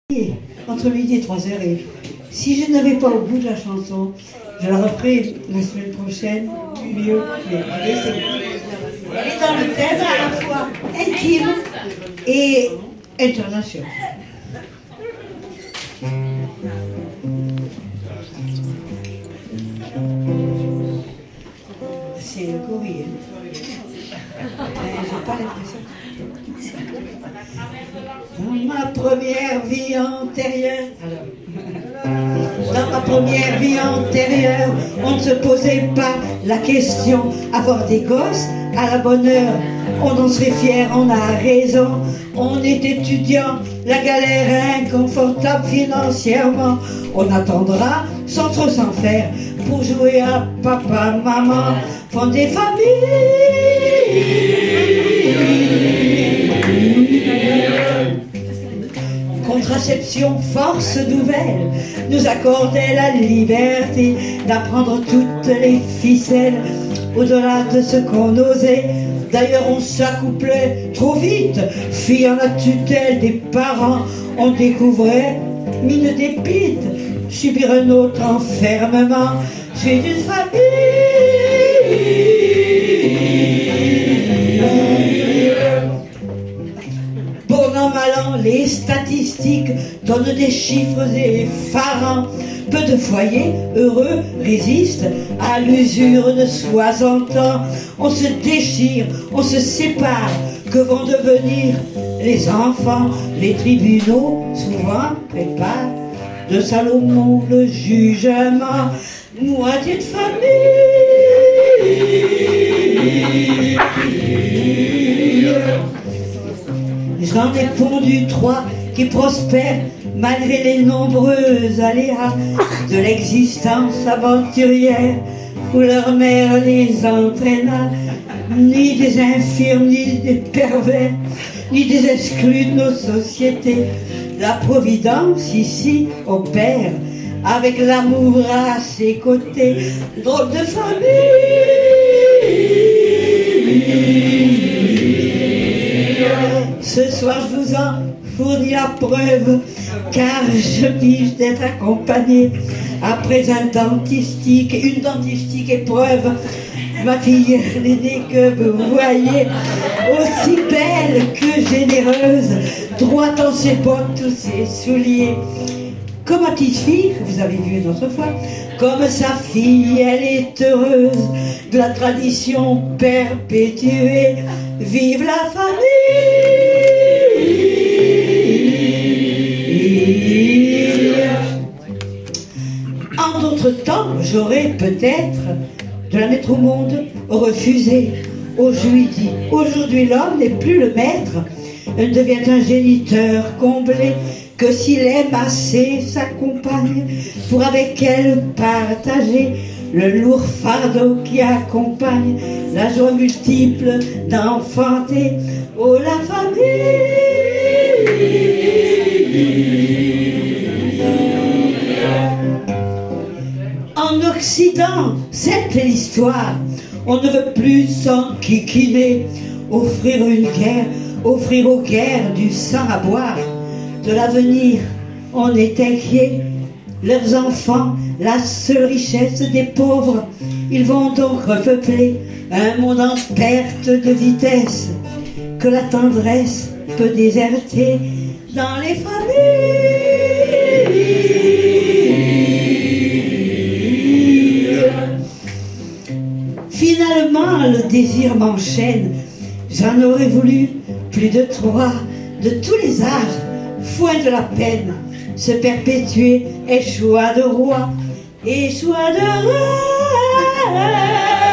Entre midi et 3h. Et si je n'avais pas au bout de la chanson, je la referai la semaine prochaine, mieux. Mais elle est dans le thème à la fois intime et international. C'est le courrier. J'ai pas l'impression. Dans ma première vie antérieure, dans ma première vie antérieure, on ne se posait pas la question. Avoir des gosses à la bonne heure, on en serait fier, on a raison. On est étudiant, la galère inconfortable financièrement. On attendra sans trop s'en faire pour jouer à papa, maman, font des familles. Contraception, force nouvelle, nous accordait la liberté d'apprendre toutes les ficelles au-delà de ce qu'on osait. D'ailleurs on s'accouplait trop vite, fuyant la tutelle des parents. On découvrait, mine d'épite, subir un autre enfermement. Je suis d'une famille. Bon an, mal an, les statistiques donnent des chiffres effarants. Peu de foyers heureux résistent à l'usure de 60 ans. On se déchire, on se sépare. Que vont devenir les enfants? Les tribunaux souvent préparent de Salomon le jugement. Moitié de famille. J'en ai pondu 3 qui prospèrent malgré les nombreux aléas de l'existence aventurière où leur mère les entraîna. Ni des infirmes, ni des pervers, ni des exclus de nos sociétés. La providence ici opère avec l'amour à ses côtés. Drôle de famille. Ce soir je vous en fournis la preuve, car je pige d'être accompagnée après une dentistique épreuve. Ma fille l'aînée que vous voyez, aussi belle que généreuse, droite dans ses bottes, tous ses souliers. Comme ma petite fille, que vous avez vue une autre fois, comme sa fille, elle est heureuse de la tradition perpétuée. Vive la famille! En d'autres temps, j'aurais peut-être de la mettre au monde, refusé. Aujourd'hui l'homme n'est plus le maître, il devient un géniteur comblé, que s'il aime assez sa compagne, pour avec elle partager le lourd fardeau qui accompagne la joie multiple d'enfanter. Oh la famille! En Occident, cette est l'histoire. On ne veut plus s'enquiquiner, offrir aux guerres du sang à boire. De l'avenir, on est inquiet. Leurs enfants, la seule richesse des pauvres. Ils vont donc repeupler un monde en perte de vitesse, que la tendresse peut déserter dans les familles. Finalement, le désir m'enchaîne. J'en aurais voulu plus de 3, de tous les âges, foin de la peine, se perpétuer, échoua de roi, échoua de roi.